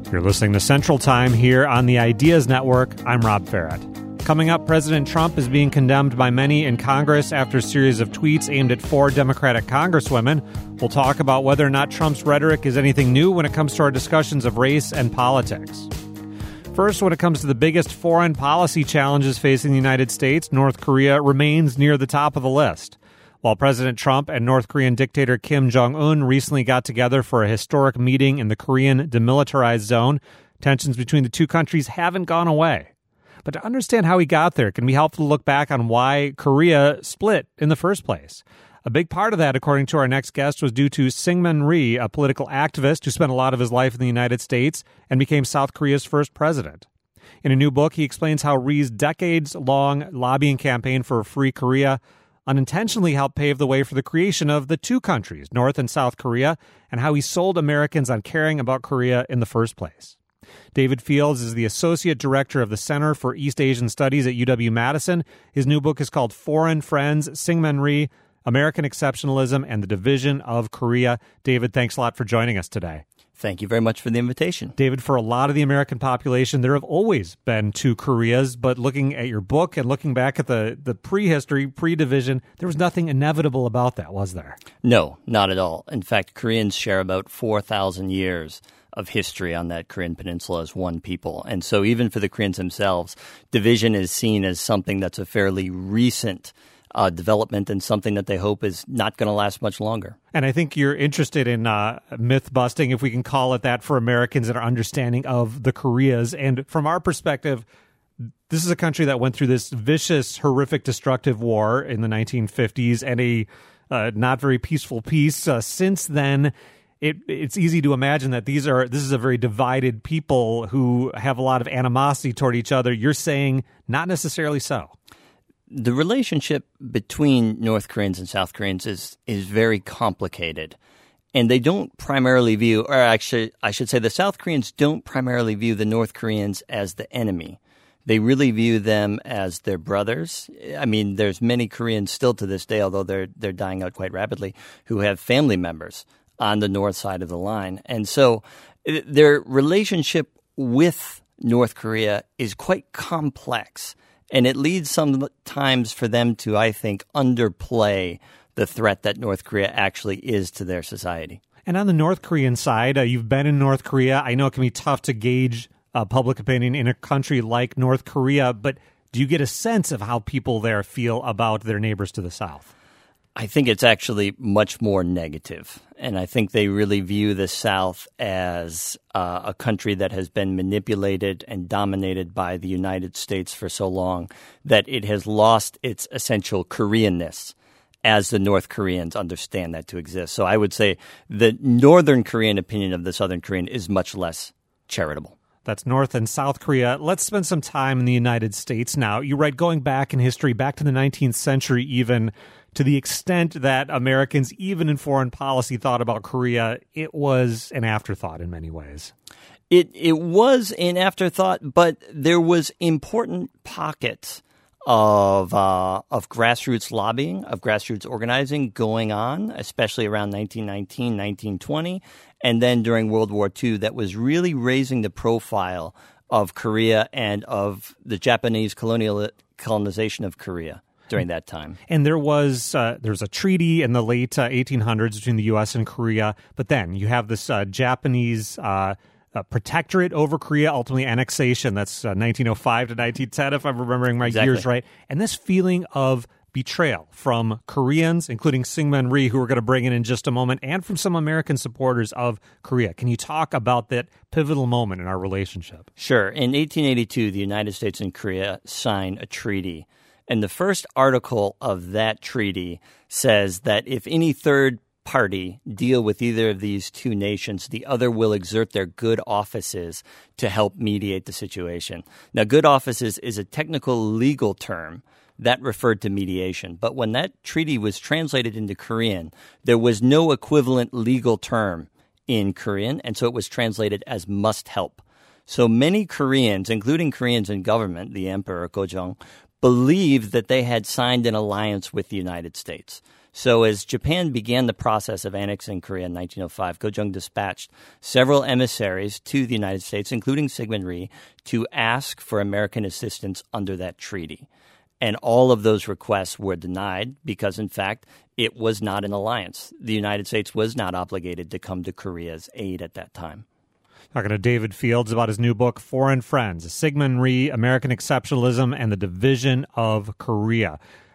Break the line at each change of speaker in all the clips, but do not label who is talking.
You're listening to Central Time here on the Ideas Network. I'm Rob Farrett. Coming up, President Trump is being condemned by many in Congress after a series of tweets aimed at 4 Democratic congresswomen. We'll talk about whether or not Trump's rhetoric is anything new when it comes to our discussions of race and politics. First, when it comes to the biggest foreign policy challenges facing the United States, North Korea remains near the top of the list. While President Trump and North Korean dictator Kim Jong-un recently got together for a historic meeting in the Korean demilitarized zone, tensions between the two countries haven't gone away. But to understand how he got there, it can be helpful to look back on why Korea split in the first place. A big part of that, according to our next guest, was due to Syngman Rhee, a political activist who spent a lot of his life in the United States and became South Korea's first president. In a new book, he explains how Rhee's decades-long lobbying campaign for a free Korea unintentionally helped pave the way for the creation of the two countries, North and South Korea, and how he sold Americans on caring about Korea in the first place. David Fields is the Associate Director of the Center for East Asian Studies at UW-Madison. His new book is called Foreign Friends, Syngman Rhee, American Exceptionalism and the Division of Korea. David, thanks a lot for joining us today.
Thank you very much for the invitation.
David, for a lot of the American population, there have always been two Koreas, but looking at your book and looking back at the prehistory, pre-division, there was nothing inevitable about that, was there?
No, not at all. In fact, Koreans share about 4,000 years of history on that Korean peninsula as one people. And so even for the Koreans themselves, division is seen as something that's a fairly recent development and something that they hope is not going to last much longer.
And I think you're interested in myth-busting, if we can call it that, for Americans and our understanding of the Koreas. And from our perspective, this is a country that went through this vicious, horrific, destructive war in the 1950s and a not very peaceful peace. Since then, it's easy to imagine that this is a very divided people who have a lot of animosity toward each other. You're saying not necessarily so.
The relationship between North Koreans and South Koreans is very complicated. And they don't primarily view, or actually, I should say the South Koreans don't primarily view the North Koreans as the enemy. They really view them as their brothers. I mean, there's many Koreans still to this day, although they're dying out quite rapidly, who have family members on the north side of the line. And so their relationship with North Korea is quite complex. And it leads sometimes for them to, I think, underplay the threat that North Korea actually is to their society.
And on the North Korean side, you've been in North Korea. I know it can be tough to gauge public opinion in a country like North Korea, but do you get a sense of how people there feel about their neighbors to the south?
I think it's actually much more negative. And I think they really view the South as a country that has been manipulated and dominated by the United States for so long that it has lost its essential Koreanness as the North Koreans understand that to exist. So I would say the Northern Korean opinion of the Southern Korean is much less charitable.
That's North and South Korea. Let's spend some time in the United States now. You write, going back in history, back to the 19th century even, to the extent that Americans, even in foreign policy, thought about Korea, it was an afterthought in many ways.
It was an afterthought, but there was important pockets of grassroots lobbying, of grassroots organizing going on, especially around 1919, 1920, and then during World War II, that was really raising the profile of Korea and of the Japanese colonization of Korea during that time.
And there was a treaty in the late 1800s between the U.S. and Korea, but then you have this Japanese protectorate over Korea, ultimately annexation. That's 1905 to 1910, if I'm remembering my years right. And this feeling of betrayal from Koreans, including Syngman Rhee, who we're going to bring in just a moment, and from some American supporters of Korea. Can you talk about that pivotal moment in our relationship?
Sure. In 1882, the United States and Korea signed a treaty. And the first article of that treaty says that if any third party deal with either of these two nations, the other will exert their good offices to help mediate the situation. Now, good offices is a technical legal term that referred to mediation. But when that treaty was translated into Korean, there was no equivalent legal term in Korean, and so it was translated as must help. So many Koreans, including Koreans in government, the Emperor Gojong, believed that they had signed an alliance with the United States. So as Japan began the process of annexing Korea in 1905, Kojong dispatched several emissaries to the United States, including Syngman Rhee, to ask for American assistance under that treaty. And all of those requests were denied because, in fact, it was not an alliance. The United States was not obligated to come to Korea's aid at that time.
Talking to David Fields about his new book, Foreign Friends, Syngman Rhee, American Exceptionalism and the Division of Korea.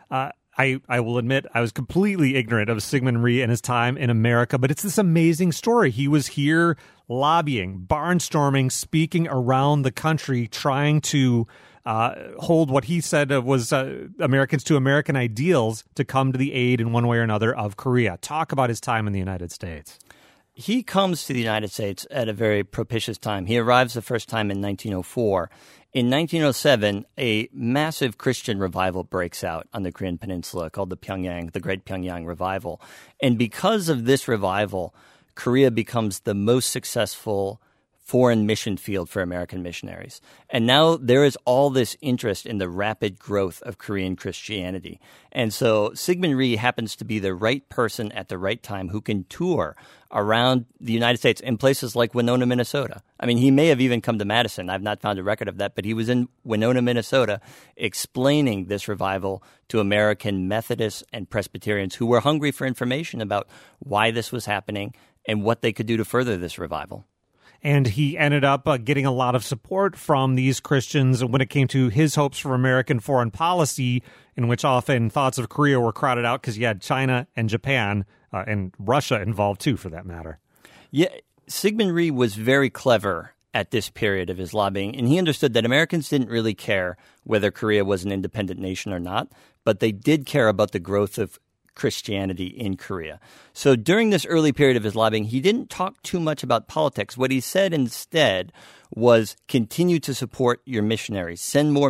I will admit I was completely ignorant of Syngman Rhee and his time in America, but it's this amazing story. He was here lobbying, barnstorming, speaking around the country, trying to hold what he said was Americans to American ideals to come to the aid in one way or another of Korea. Talk about his time in the United States.
He comes to the United States at a very propitious time. He arrives the first time in 1904. In 1907, a massive Christian revival breaks out on the Korean Peninsula called the Great Pyongyang Revival. And because of this revival, Korea becomes the most successful foreign mission field for American missionaries. And now there is all this interest in the rapid growth of Korean Christianity. And so Syngman Rhee happens to be the right person at the right time who can tour around the United States in places like Winona, Minnesota. I mean, he may have even come to Madison. I've not found a record of that, but he was in Winona, Minnesota, explaining this revival to American Methodists and Presbyterians who were hungry for information about why this was happening and what they could do to further this revival.
And he ended up getting a lot of support from these Christians when it came to his hopes for American foreign policy, in which often thoughts of Korea were crowded out because you had China and Japan and Russia involved, too, for that matter.
Yeah, Syngman Rhee was very clever at this period of his lobbying, and he understood that Americans didn't really care whether Korea was an independent nation or not, but they did care about the growth of Christianity in Korea. So during this early period of his lobbying, he didn't talk too much about politics. What he said instead was continue to support your missionaries, send more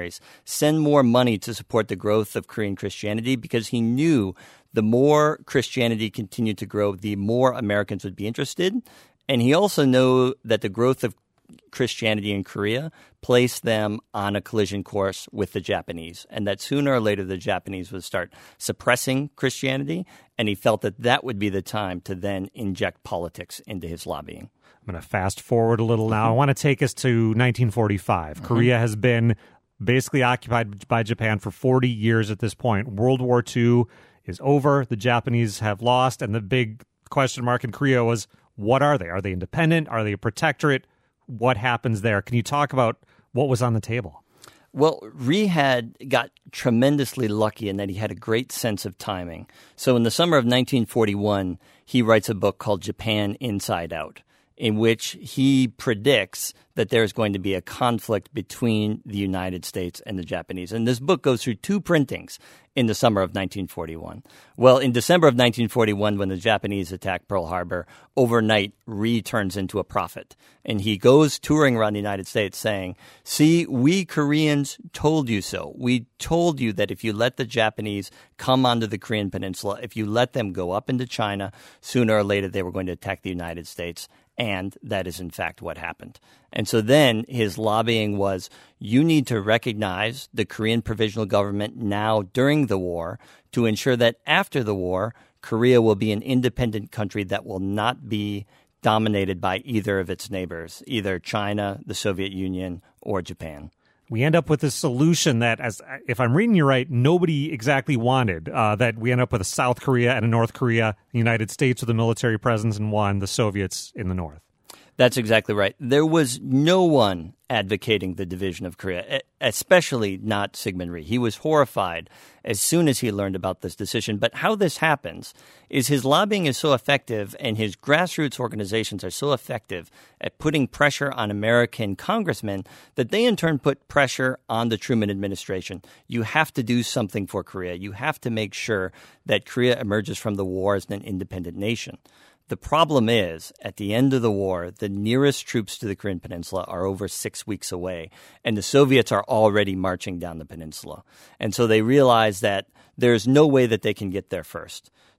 money to support the growth of Korean Christianity, because he knew the more Christianity continued to grow, the more Americans would be interested. And he also knew that the growth of Christianity in Korea placed them on a collision course with the Japanese, and that sooner or later the Japanese would start suppressing Christianity, and he felt that that would be the time to then inject politics into his lobbying.
I'm going to fast forward a little now. I want to take us to 1945. Korea has been basically occupied by Japan for 40 years at this point. World War II is over. The Japanese have lost, and the big question mark in Korea was, what are they? Are they independent? Are they a protectorate? What happens there? Can you talk about what was on the table?
Well, Rhee had got tremendously lucky in that he had a great sense of timing. So in the summer of 1941, he writes a book called Japan Inside Out, in which he predicts that there's going to be a conflict between the United States and the Japanese. And this book goes through 2 printings in the summer of 1941. Well, in December of 1941, when the Japanese attacked Pearl Harbor, overnight, Rhee turns into a prophet. And he goes touring around the United States saying, see, we Koreans told you so. We told you that if you let the Japanese come onto the Korean Peninsula, if you let them go up into China, sooner or later they were going to attack the United States. And that is, in fact, what happened. And so then his lobbying was, you need to recognize the Korean Provisional Government now during the war to ensure that after the war, Korea will be an independent country that will not be dominated by either of its neighbors, either China, the Soviet Union, or Japan.
We end up with a solution that, as if I'm reading you right, nobody exactly wanted, that we end up with a South Korea and a North Korea, the United States with a military presence in one, the Soviets in the north.
That's exactly right. There was no one advocating the division of Korea, especially not Syngman Rhee. He was horrified as soon as he learned about this decision. But how this happens is his lobbying is so effective and his grassroots organizations are so effective at putting pressure on American congressmen that they in turn put pressure on the Truman administration. You have to do something for Korea. You have to make sure that Korea emerges from the war as an independent nation. The problem is, at the end of the war, the nearest troops to the Korean Peninsula are over 6 weeks away, and the Soviets are already marching down the peninsula. And so they realize that there's no way that they can get there first.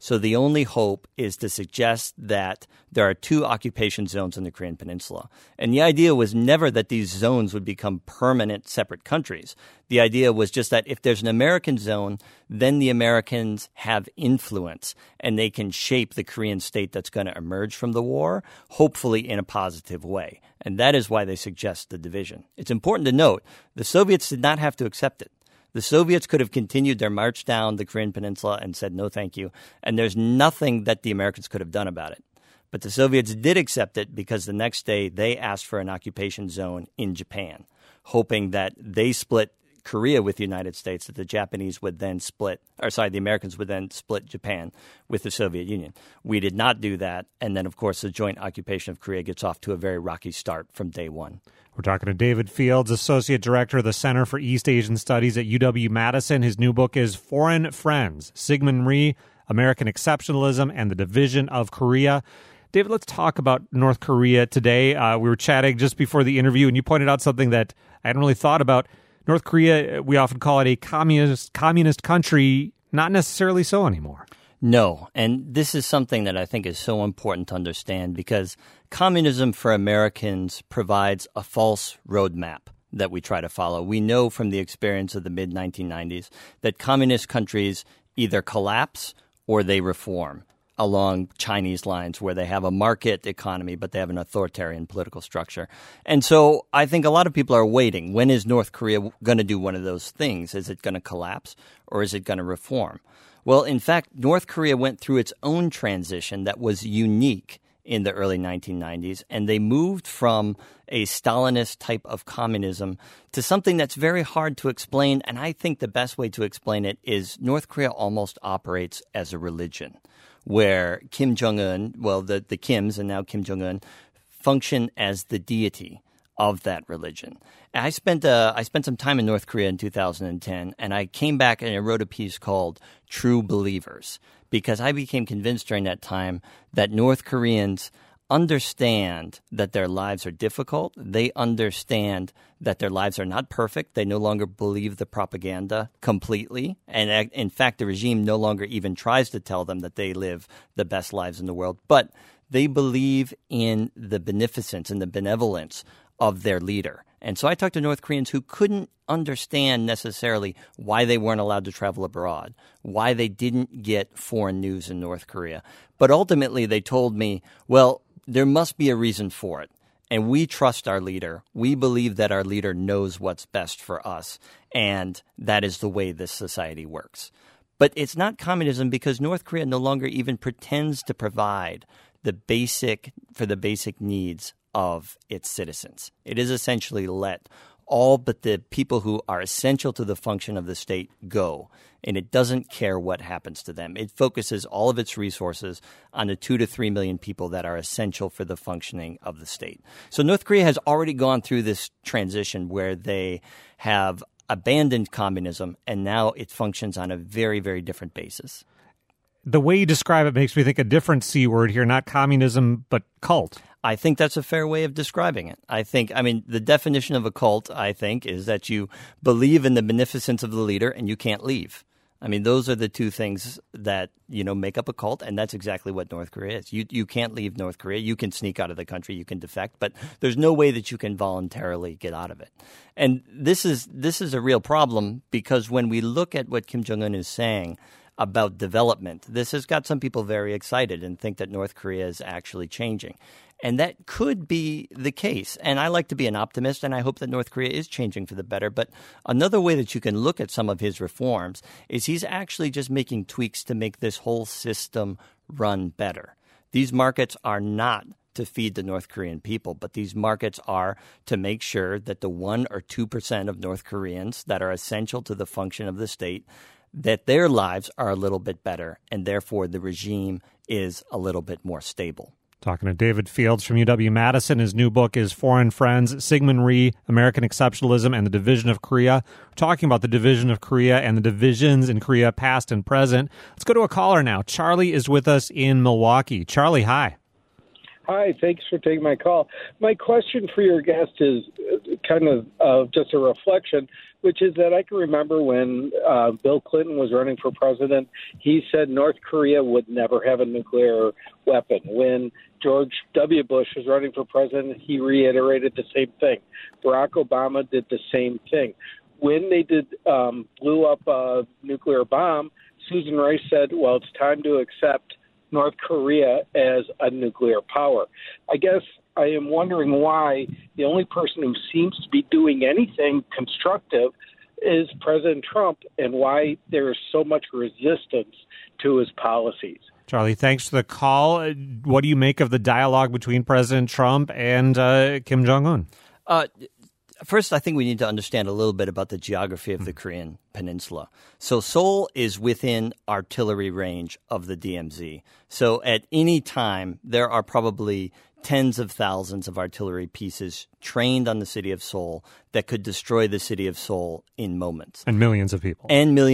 So the only hope is to suggest that there are two occupation zones in the Korean Peninsula. And the idea was never that these zones would become permanent separate countries. The idea was just that if there's an American zone, then the Americans have influence and they can shape the Korean state that's going to emerge from the war, hopefully in a positive way. And that is why they suggest the division. It's important to note the Soviets did not have to accept it. The Soviets could have continued their march down the Korean Peninsula and said, no, thank you. And there's nothing that the Americans could have done about it. But the Soviets did accept it because the next day they asked for an occupation zone in Japan, hoping that they split Korea with the United States, that the Japanese would then the Americans would then split Japan with the Soviet Union. We did not do that. And then, of course, the joint occupation of Korea gets off to a very rocky start from day one.
We're talking to David Fields, Associate Director of the Center for East Asian Studies at UW-Madison. His new book is Foreign Friends, Syngman Rhee, American Exceptionalism and the Division of Korea. David, let's talk about North Korea today. We were chatting just before the interview, and you pointed out something that I hadn't really thought about. North Korea, we often call it a communist country, not necessarily so anymore.
No, and this is something that I think is so important to understand because communism for Americans provides a false roadmap that we try to follow. We know from the experience of the mid-1990s that communist countries either collapse or they reform along Chinese lines where they have a market economy, but they have an authoritarian political structure. And so I think a lot of people are waiting. When is North Korea going to do one of those things? Is it going to collapse or is it going to reform? Well, in fact, North Korea went through its own transition that was unique in the early 1990s, and they moved from a Stalinist type of communism to something that's very hard to explain, and I think the best way to explain it is North Korea almost operates as a religion, where Kim Jong-un, well, the Kims and now Kim Jong-un, function as the deity of that religion. I spent some time in North Korea in 2010, and I came back and I wrote a piece called True Believers, because I became convinced during that time that North Koreans understand that their lives are difficult. They understand that their lives are not perfect. They no longer believe the propaganda completely. And in fact, the regime no longer even tries to tell them that they live the best lives in the world. But they believe in the beneficence and the benevolence of their leader. And so I talked to North Koreans who couldn't understand necessarily why they weren't allowed to travel abroad, why they didn't get foreign news in North Korea. But ultimately they told me, well, there must be a reason for it. And we trust our leader. We believe that our leader knows what's best for us. And that is the way this society works. But it's not communism because North Korea no longer even pretends to provide the basic needs of its citizens. It is essentially let all but the people who are essential to the function of the state go, and it doesn't care what happens to them. It focuses all of its resources on the 2 to 3 million people that are essential for the functioning of the state. So North Korea has already gone through this transition where they have abandoned communism, and now it functions on a very, very different basis.
The way you describe it makes me think a different C word here, not communism, but cult.
I think that's a fair way of describing it. The definition of a cult, I think, is that you believe in the beneficence of the leader and you can't leave. Those are the two things that, make up a cult, and that's exactly what North Korea is. You can't leave North Korea. You can sneak out of the country, you can defect, but there's no way that you can voluntarily get out of it. And this is a real problem because when we look at what Kim Jong-un is saying about development, this has got some people very excited and think that North Korea is actually changing. And that could be the case. And I like to be an optimist, and I hope that North Korea is changing for the better. But another way that you can look at some of his reforms is he's actually just making tweaks to make this whole system run better. These markets are not to feed the North Korean people, but these markets are to make sure that the 1 or 2% of North Koreans that are essential to the function of the state, that their lives are a little bit better, and therefore the regime is a little bit more stable.
Talking to David Fields from UW-Madison. His new book is Foreign Friends, Syngman Rhee, American Exceptionalism and the Division of Korea. We're talking about the division of Korea and the divisions in Korea, past and present. Let's go to a caller now. Charlie is with us in Milwaukee. Charlie, hi.
Hi, thanks for taking my call. My question for your guest is kind of just a reflection, which is that I can remember when Bill Clinton was running for president, he said North Korea would never have a nuclear weapon. When George W. Bush was running for president, he reiterated the same thing. Barack Obama did the same thing. When they blew up a nuclear bomb, Susan Rice said, well, it's time to accept North Korea as a nuclear power. I guess I am wondering why the only person who seems to be doing anything constructive is President Trump, and why there is so much resistance to his policies.
Charlie, thanks for the call. What do you make of the dialogue between President Trump and Kim Jong-un?
First, I think we need to understand a little bit about the geography of the Korean Peninsula. So Seoul is within artillery range of the DMZ. So at any time, there are probably tens of thousands of artillery pieces trained on the city of Seoul that could destroy the city of Seoul in moments.
And millions of people.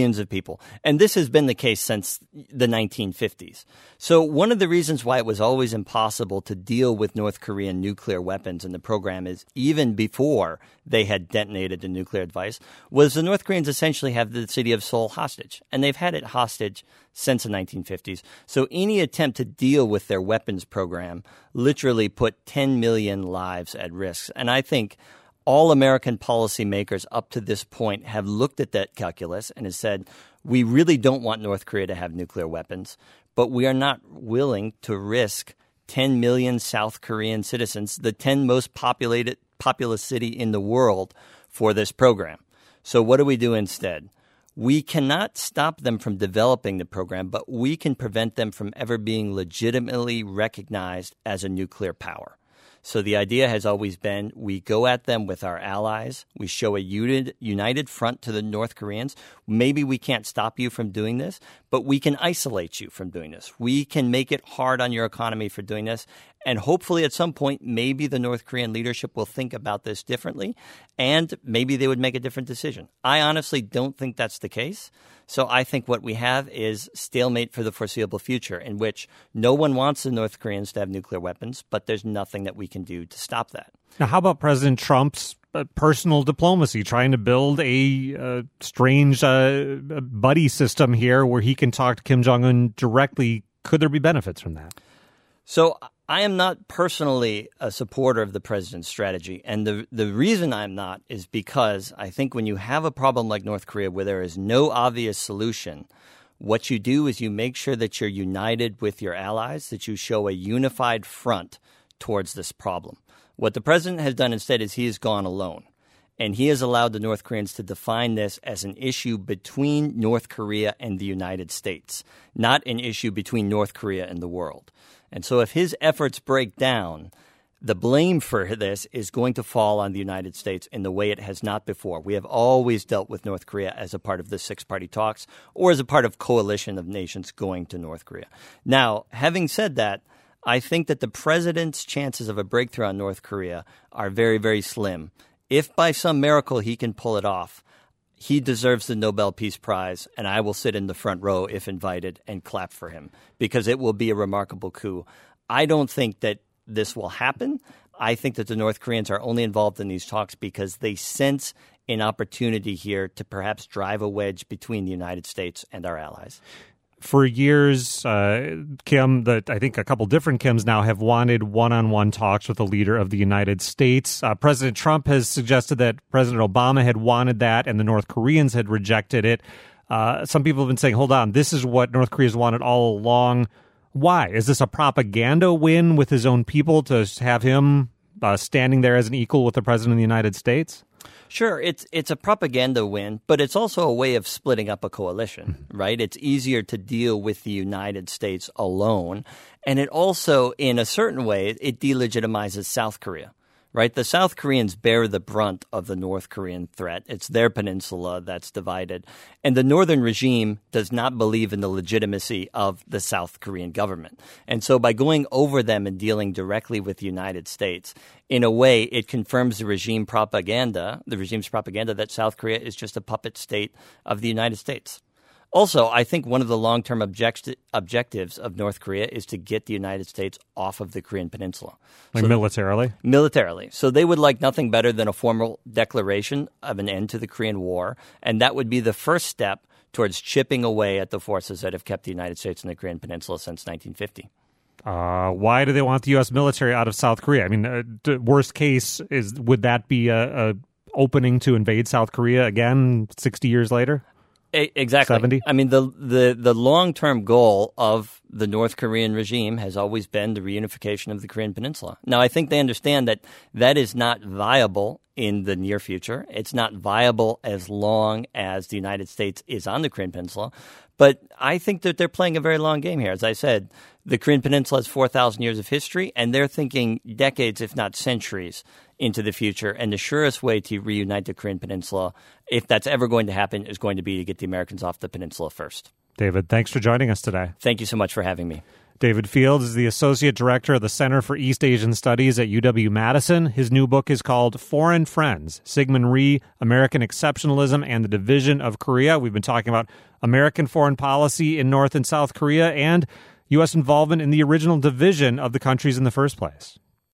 And this has been the case since the 1950s. So one of the reasons why it was always impossible to deal with North Korean nuclear weapons in the program is even before they had detonated the nuclear device was the North Koreans essentially have the city of Seoul hostage. And they've had it hostage since the 1950s. So any attempt to deal with their weapons program literally put 10 million lives at risk. And I think all American policymakers up to this point have looked at that calculus and have said, we really don't want North Korea to have nuclear weapons, but we are not willing to risk 10 million South Korean citizens, the 10 most populous city in the world, for this program. So what do we do instead? We cannot stop them from developing the program, but we can prevent them from ever being legitimately recognized as a nuclear power. So the idea has always been we go at them with our allies. We show a united front to the North Koreans. Maybe we can't stop you from doing this, but we can isolate you from doing this. We can make it hard on your economy for doing this. And hopefully at some point, maybe the North Korean leadership will think about this differently, and maybe they would make a different decision. I honestly don't think that's the case. So I think what we have is stalemate for the foreseeable future, in which no one wants the North Koreans to have nuclear weapons, but there's nothing that we can do to stop that.
Now, how about President Trump's personal diplomacy, trying to build a strange buddy system here where he can talk to Kim Jong-un directly? Could there be benefits from that?
So I am not personally a supporter of the president's strategy. And the reason I'm not is because I think when you have a problem like North Korea where there is no obvious solution, what you do is you make sure that you're united with your allies, that you show a unified front towards this problem. What the president has done instead is he has gone alone. And he has allowed the North Koreans to define this as an issue between North Korea and the United States, not an issue between North Korea and the world. And so if his efforts break down, the blame for this is going to fall on the United States in the way it has not before. We have always dealt with North Korea as a part of the six-party talks or as a part of coalition of nations going to North Korea. Now, having said that, I think that the president's chances of a breakthrough on North Korea are very, very slim. If by some miracle he can pull it off, he deserves the Nobel Peace Prize, and I will sit in the front row if invited and clap for him because it will be a remarkable coup. I don't think that this will happen. I think that the North Koreans are only involved in these talks because they sense an opportunity here to perhaps drive a wedge between the United States and our allies.
For years, Kim, I think a couple different Kims now have wanted one-on-one talks with the leader of the United States. President Trump has suggested that President Obama had wanted that and the North Koreans had rejected it. Some people have been saying, hold on, this is what North Korea's wanted all along. Why? Is this a propaganda win with his own people to have him standing there as an equal with the President of the United States?
Sure, it's a propaganda win, but it's also a way of splitting up a coalition, right? It's easier to deal with the United States alone, and it also, in a certain way, it delegitimizes South Korea, right? The South Koreans bear the brunt of the North Korean threat. It's their peninsula that's divided, and the northern regime does not believe in the legitimacy of the South Korean government. And so by going over them and dealing directly with the United States, in a way, it confirms the regime's propaganda that South Korea is just a puppet state of the United States. Also, I think one of the long-term objectives of North Korea is to get the United States off of the Korean Peninsula.
Like militarily?
Militarily. So they would like nothing better than a formal declaration of an end to the Korean War, and that would be the first step towards chipping away at the forces that have kept the United States in the Korean Peninsula since 1950.
Why do they want the U.S. military out of South Korea? I mean, worst case, would that be a opening to invade South Korea again 60 years later?
Exactly.
70?
I mean, the long-term goal of the North Korean regime has always been the reunification of the Korean Peninsula. Now, I think they understand that that is not viable in the near future. It's not viable as long as the United States is on the Korean Peninsula. But I think that they're playing a very long game here. As I said, the Korean Peninsula has 4,000 years of history, and they're thinking decades, if not centuries, into the future. And the surest way to reunite the Korean Peninsula, if that's ever going to happen, is going to be to get the Americans off the peninsula first.
David, thanks for joining us today.
Thank you so much for having me.
David Fields is the Associate Director of the Center for East Asian Studies at UW-Madison. His new book is called Foreign Friends, Syngman Rhee, American Exceptionalism and the Division of Korea. We've been talking about American foreign policy in North and South Korea and U.S. involvement in the original division of the countries in the first place.